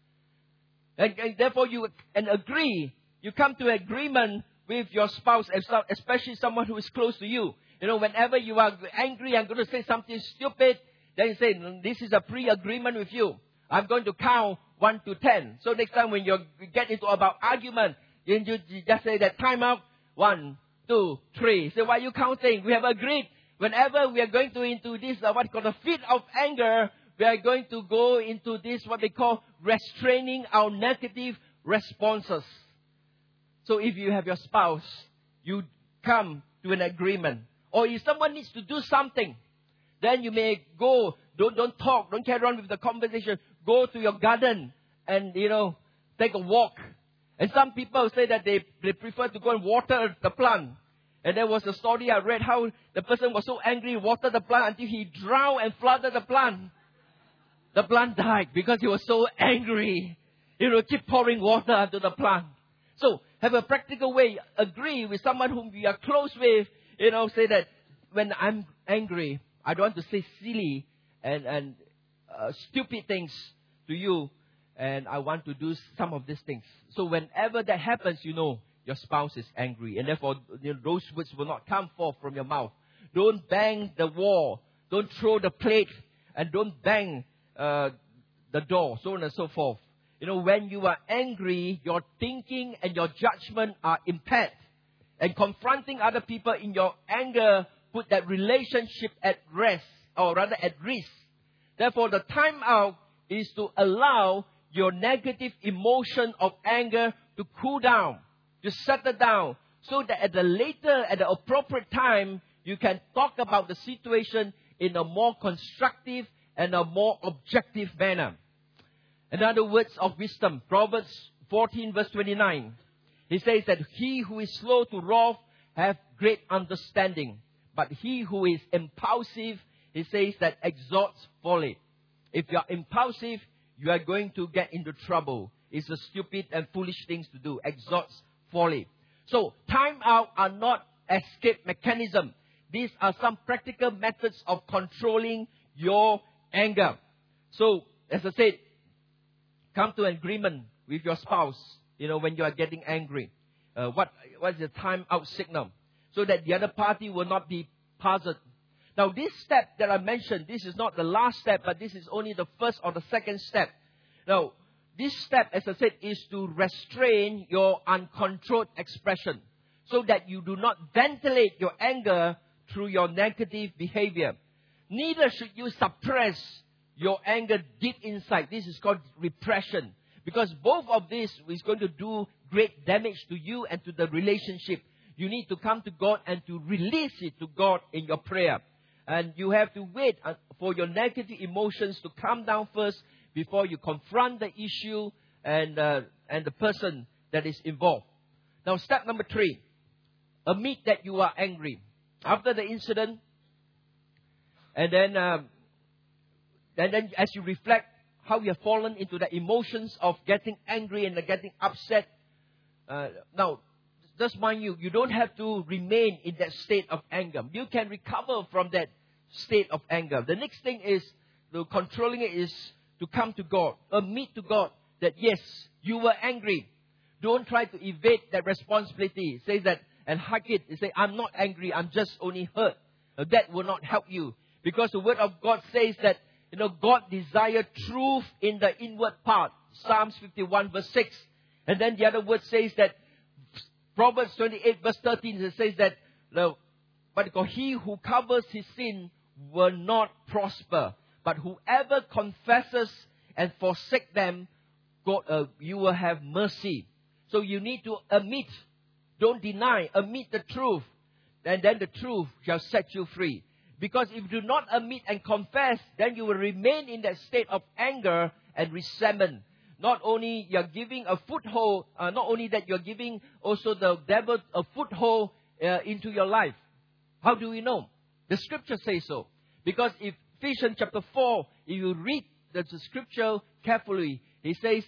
And, and therefore you and agree. You come to agreement with your spouse, especially someone who is close to you. You know, whenever you are angry, I'm going to say something stupid. Then you say, this is a pre-agreement with you. I'm going to count one to ten. So next time when you get into about argument, you just say that time out. One, two, three. Say, why are you counting? We have agreed. Whenever we are going to into this, uh, what called a fit of anger, we are going to go into this, what they call restraining our negative responses. So if you have your spouse, you come to an agreement. Or if someone needs to do something, then you may go, don't, don't talk, don't carry on with the conversation. Go to your garden and, you know, take a walk. And some people say that they, they prefer to go and water the plant. And there was a story I read how the person was so angry, watered the plant until he drowned and flooded the plant. The plant died because he was so angry. You know, keep pouring water into the plant. So, have a practical way. Agree with someone whom we are close with. You know, say that when I'm angry, I don't want to say silly and, and uh, stupid things to you. And I want to do some of these things. So, whenever that happens, you know, your spouse is angry. And therefore, you know, those words will not come forth from your mouth. Don't bang the wall. Don't throw the plate. And don't bang uh, the door. So on and so forth. You know, when you are angry, your thinking and your judgment are impaired. And confronting other people in your anger put that relationship at rest. Or rather at risk. Therefore, the time out is to allow your negative emotion of anger to cool down. To settle down, so that at the later, at the appropriate time, you can talk about the situation in a more constructive and a more objective manner. Another words of wisdom, Proverbs fourteen verse twenty-nine. He says that he who is slow to wrath have great understanding, but he who is impulsive, he says that exalts folly. If you are impulsive, you are going to get into trouble. It's a stupid and foolish things to do. Exalts folly. So, time out are not escape mechanism. These are some practical methods of controlling your anger. So, as I said, come to an agreement with your spouse, you know, when you are getting angry. Uh, what, what is the time out signal? So that the other party will not be puzzled. Now, this step that I mentioned, this is not the last step, but this is only the first or the second step. Now, this step, as I said, is to restrain your uncontrolled expression so that you do not ventilate your anger through your negative behavior. Neither should you suppress your anger deep inside. This is called repression. Because both of this is going to do great damage to you and to the relationship. You need to come to God and to release it to God in your prayer. And you have to wait for your negative emotions to calm down first before you confront the issue and uh, and the person that is involved. Now, step number three. Admit that you are angry. After the incident, and then, um, and then as you reflect how you have fallen into the emotions of getting angry and getting upset. Uh, now, just mind you, you don't have to remain in that state of anger. You can recover from that state of anger. The next thing is, the controlling it is to come to God. Admit to God that yes, you were angry. Don't try to evade that responsibility. Say that and hug it. Say, I'm not angry. I'm just only hurt. Now, that will not help you. Because the word of God says that, you know, God desires truth in the inward part. Psalms fifty-one verse six. And then the other word says that, Proverbs twenty-eight verse thirteen, it says that, no, but he who covers his sin will not prosper. But whoever confesses and forsake them, God, uh, you will have mercy. So you need to admit, don't deny, admit the truth. And then the truth shall set you free. Because if you do not admit and confess, then you will remain in that state of anger and resentment. Not only you're giving a foothold, uh, not only that you're giving also the devil a foothold uh, into your life. How do we know? The scripture says so. Because if Ephesians chapter four, if you read the, the scripture carefully, it says,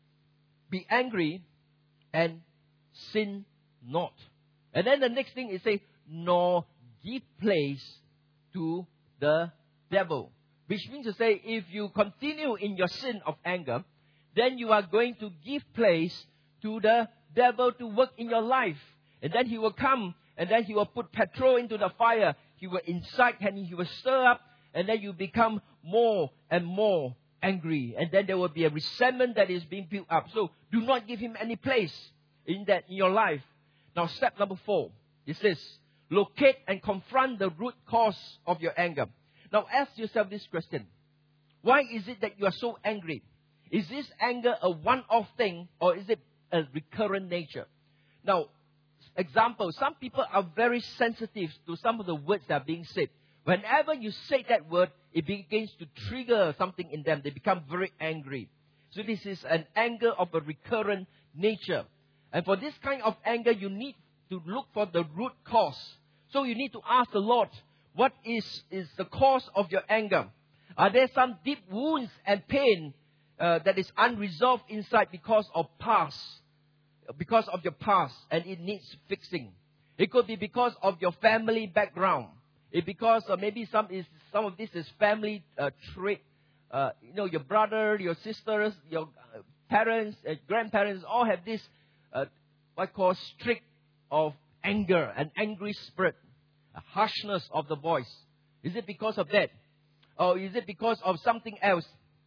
be angry and sin not. And then the next thing it says, nor give place to the devil. Which means to say, if you continue in your sin of anger, then you are going to give place to the devil to work in your life. And then he will come, and then he will put petrol into the fire. He will incite and he will stir up, and then you become more and more angry. And then there will be a resentment that is being built up. So do not give him any place in that in your life. Now step number four is this. Locate and confront the root cause of your anger. Now ask yourself this question. Why is it that you are so angry? Is this anger a one-off thing, or is it a recurrent nature? Now, example, some people are very sensitive to some of the words that are being said. Whenever you say that word, it begins to trigger something in them. They become very angry. So this is an anger of a recurrent nature. And for this kind of anger, you need to look for the root cause. So you need to ask the Lord, what is, is the cause of your anger? Are there some deep wounds and pain uh, that is unresolved inside because of past? Because of your past, and it needs fixing. It could be because of your family background. It because or maybe some is some of this is family uh, trait. Uh, you know, your brother, your sisters, your uh, parents, uh, grandparents all have this uh, what I call streak of anger, an angry spirit, a harshness of the voice. Is it because of that, or is it because of something else,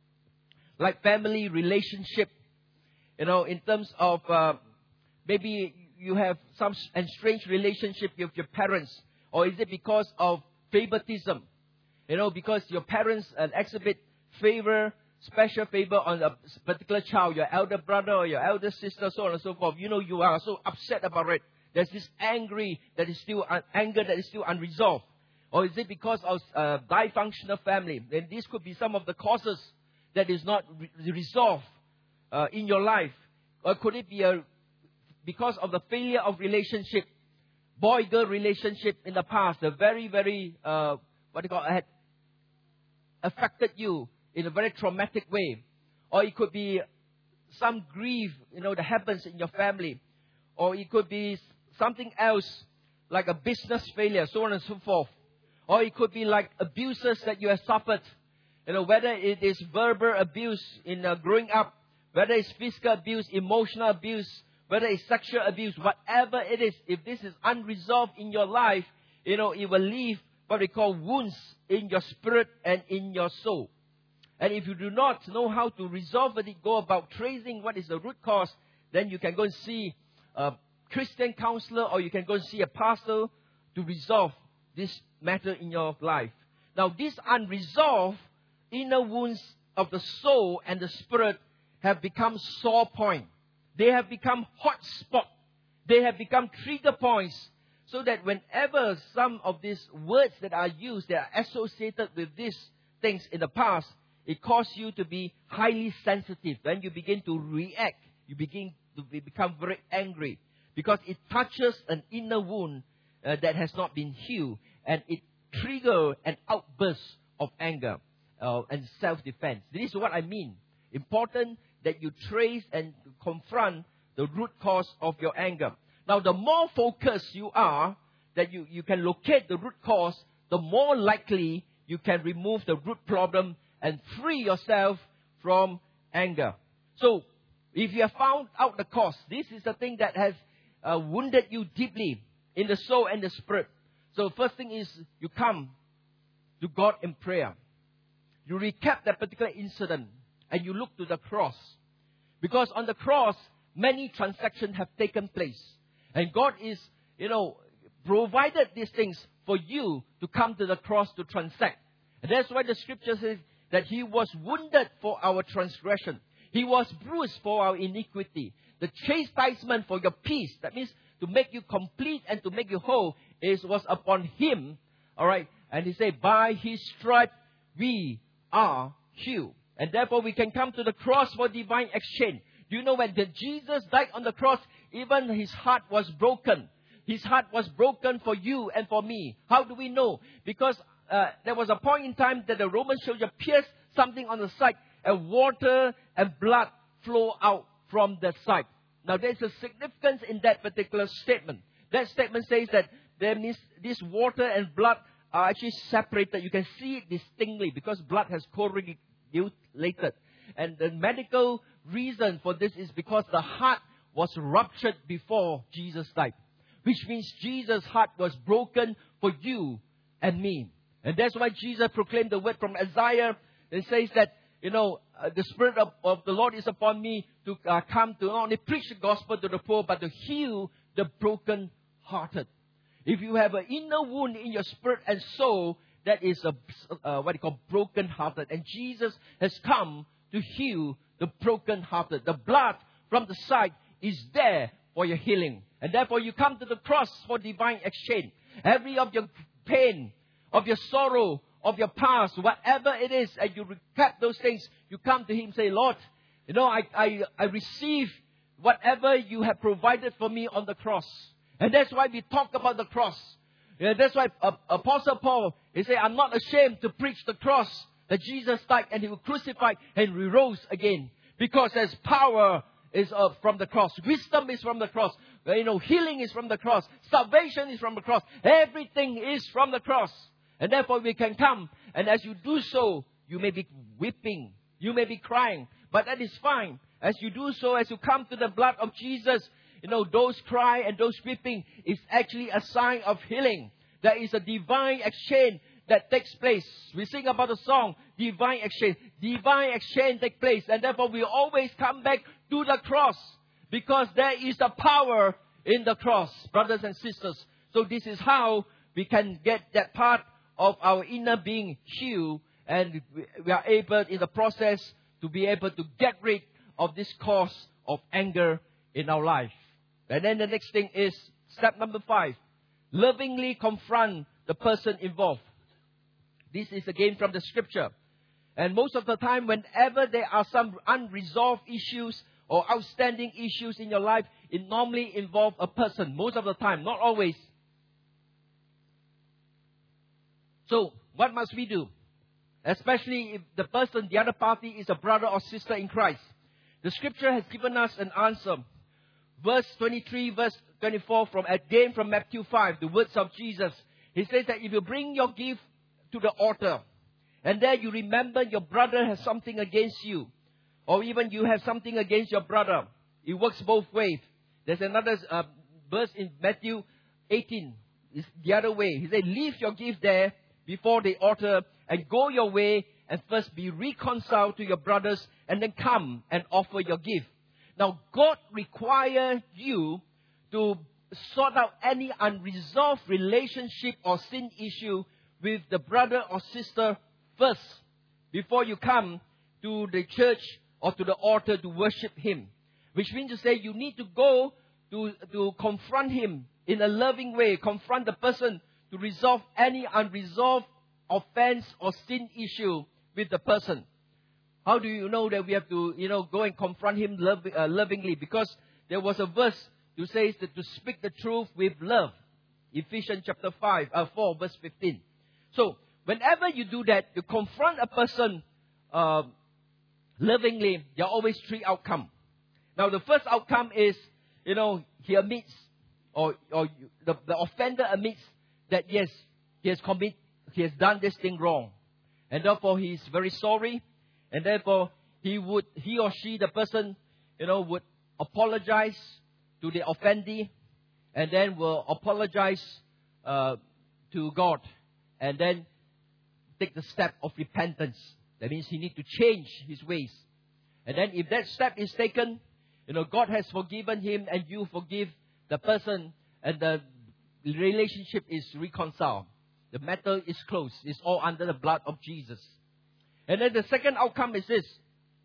like family relationship? You know, in terms of uh, maybe you have some estranged relationship with your parents. Or is it because of favoritism? You know, because your parents uh, exhibit favor, special favor on a particular child, your elder brother or your elder sister, so on and so forth. You know, you are so upset about it. There's this angry that is still uh, anger that is still unresolved. Or is it because of uh, dysfunctional family? Then this could be some of the causes that is not re- resolved uh, in your life. Or could it be a because of the failure of relationship? Boy-girl relationship in the past, a very, very, uh, what do you call it, had affected you in a very traumatic way. Or it could be some grief, you know, that happens in your family. Or it could be something else, like a business failure, so on and so forth. Or it could be like abuses that you have suffered. You know, whether it is verbal abuse in uh, growing up, whether it's physical abuse, emotional abuse, whether it's sexual abuse, whatever it is, if this is unresolved in your life, you know, it will leave what we call wounds in your spirit and in your soul. And if you do not know how to resolve it, go about tracing what is the root cause, then you can go and see a Christian counselor, or you can go and see a pastor to resolve this matter in your life. Now, these unresolved inner wounds of the soul and the spirit have become sore point. They have become hot spot. They have become trigger points. So that whenever some of these words that are used, that are associated with these things in the past, it causes you to be highly sensitive. When you begin to react, you begin to be, become very angry. Because it touches an inner wound uh, that has not been healed. And it triggers an outburst of anger uh, and self-defense. This is what I mean. Important that you trace and confront the root cause of your anger. Now, the more focused you are, that you, you can locate the root cause, the more likely you can remove the root problem and free yourself from anger. So, if you have found out the cause, this is the thing that has uh, wounded you deeply in the soul and the spirit. So, first thing is you come to God in prayer. You recap that particular incident and you look to the cross. Because on the cross, many transactions have taken place. And God is, you know, provided these things for you to come to the cross to transact. And that's why the scripture says that He was wounded for our transgression. He was bruised for our iniquity. The chastisement for your peace, that means to make you complete and to make you whole, is was upon Him. All right. And he said, by his stripe we are healed. And therefore we can come to the cross for divine exchange. Do you know when the Jesus died on the cross, even his heart was broken. His heart was broken for you and for me. How do we know? Because uh, there was a point in time that the Roman soldier pierced something on the side, and water and blood flow out from the side. Now there's a significance in that particular statement. That statement says that there means this water and blood are actually separated. You can see it distinctly because blood has coagulated. And the medical reason for this is because the heart was ruptured before Jesus died. Which means Jesus' heart was broken for you and me. And that's why Jesus proclaimed the word from Isaiah. It says that, you know, uh, the Spirit of, of the Lord is upon me to uh, come to not only preach the gospel to the poor, but to heal the broken-hearted. If you have an inner wound in your spirit and soul, that is a, uh, what you call broken-hearted. And Jesus has come to heal the broken-hearted. The blood from the side is there for your healing. And therefore you come to the cross for divine exchange. Every of your pain, of your sorrow, of your past, whatever it is, and you recap those things, you come to Him and say, Lord, you know, I, I, I receive whatever you have provided for me on the cross. And that's why we talk about the cross. Yeah, that's why uh, Apostle Paul, he said, I'm not ashamed to preach the cross, that Jesus died and He was crucified and He rose again. Because there's power is uh, from the cross. Wisdom is from the cross. Uh, you know, healing is from the cross. Salvation is from the cross. Everything is from the cross. And therefore we can come. And as you do so, you may be weeping. You may be crying. But that is fine. As you do so, as you come to the blood of Jesus, you know, those cry and those weeping is actually a sign of healing. There is a divine exchange that takes place. We sing about the song, divine exchange. Divine exchange takes place. And therefore we always come back to the cross. Because there is a power in the cross, brothers and sisters. So this is how we can get that part of our inner being healed. And we are able in the process to be able to get rid of this cause of anger in our life. And then the next thing is step number five. Lovingly confront the person involved. This is again from the scripture. And most of the time, whenever there are some unresolved issues or outstanding issues in your life, it normally involves a person. Most of the time, not always. So, what must we do? Especially if the person, the other party, is a brother or sister in Christ. The scripture has given us an answer. Verse twenty-three, verse twenty-four, from again from Matthew five, the words of Jesus. He says that if you bring your gift to the altar, and there you remember your brother has something against you, or even you have something against your brother, it works both ways. There's another uh, verse in Matthew eighteen. It's the other way. He said, leave your gift there before the altar and go your way and first be reconciled to your brothers and then come and offer your gift. Now, God requires you to sort out any unresolved relationship or sin issue with the brother or sister first before you come to the church or to the altar to worship Him. Which means to say you need to go to, to confront him in a loving way, confront the person to resolve any unresolved offense or sin issue with the person. How do you know that we have to, you know, go and confront him love, uh, lovingly? Because there was a verse that says that to speak the truth with love. Ephesians chapter five, uh, four, verse fifteen. So, whenever you do that, you confront a person uh, lovingly, there are always three outcomes. Now, the first outcome is, you know, he admits, or, or the, the offender admits that, yes, he has committed, he has done this thing wrong. And therefore, he is very sorry. And therefore, he would, he or she, the person, you know, would apologize to the offendee. And then will apologize uh, to God. And then take the step of repentance. That means he needs to change his ways. And then if that step is taken, you know, God has forgiven him and you forgive the person and the relationship is reconciled. The matter is closed. It's all under the blood of Jesus. And then the second outcome is this.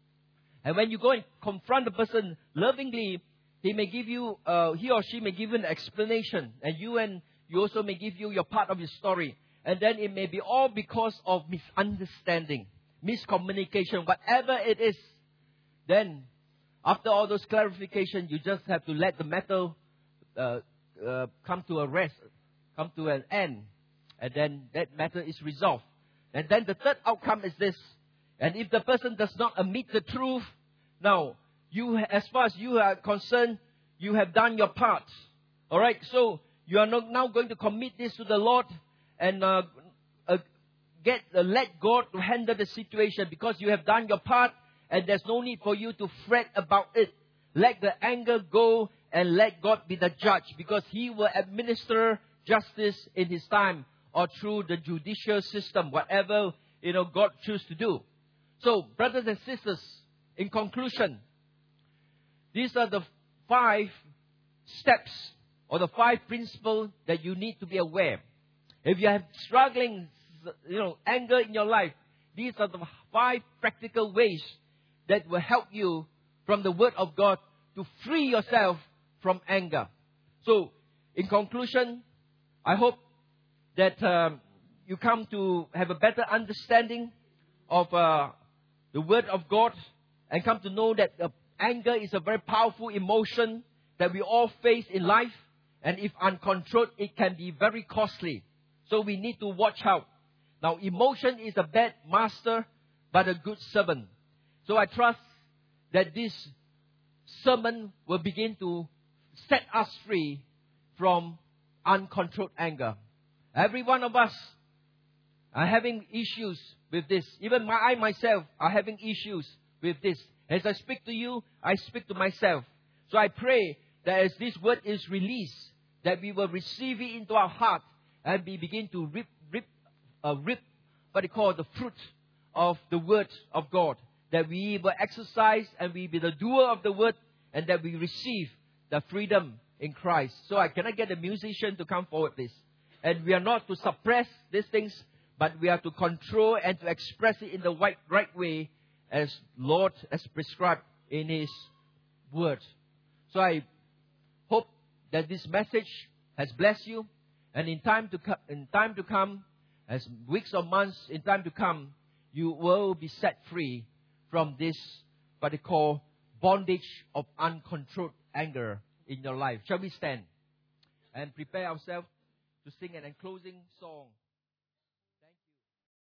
And when you go and confront the person lovingly, he may give you, uh, he or she may give you an explanation. And you and you also may give you your part of your story. And then it may be all because of misunderstanding, miscommunication, whatever it is. Then, after all those clarifications, you just have to let the matter uh, uh, come to a rest, come to an end. And then that matter is resolved. And then the third outcome is this. And if the person does not admit the truth, now, you, as far as you are concerned, you have done your part. All right, so you are not now going to commit this to the Lord and uh, uh, get uh, let God to handle the situation because you have done your part and there's no need for you to fret about it. Let the anger go and let God be the judge because He will administer justice in His time or through the judicial system, whatever you know God chooses to do. So, brothers and sisters, in conclusion, these are the five steps or the five principles that you need to be aware. If you have struggling, you know, anger in your life, these are the five practical ways that will help you from the Word of God to free yourself from anger. So, in conclusion, I hope that um, you come to have a better understanding of uh, the Word of God and come to know that uh, anger is a very powerful emotion that we all face in life. And if uncontrolled, it can be very costly. So we need to watch out. Now, emotion is a bad master, but a good servant. So I trust that this sermon will begin to set us free from uncontrolled anger. Every one of us are having issues with this. Even my, I myself are having issues with this. As I speak to you, I speak to myself. So I pray that as this word is released, that we will receive it into our heart and we begin to rip, rip, uh, rip what they call the fruit of the word of God. That we will exercise and we be the doer of the word and that we receive the freedom in Christ. So I cannot get a musician to come forward this. And we are not to suppress these things, but we are to control and to express it in the right, right way as Lord has prescribed in His word. So I hope that this message has blessed you. And in time to, co- in time to come, as weeks or months in time to come, you will be set free from this, what they call, bondage of uncontrolled anger in your life. Shall we stand and prepare ourselves to sing an enclosing song?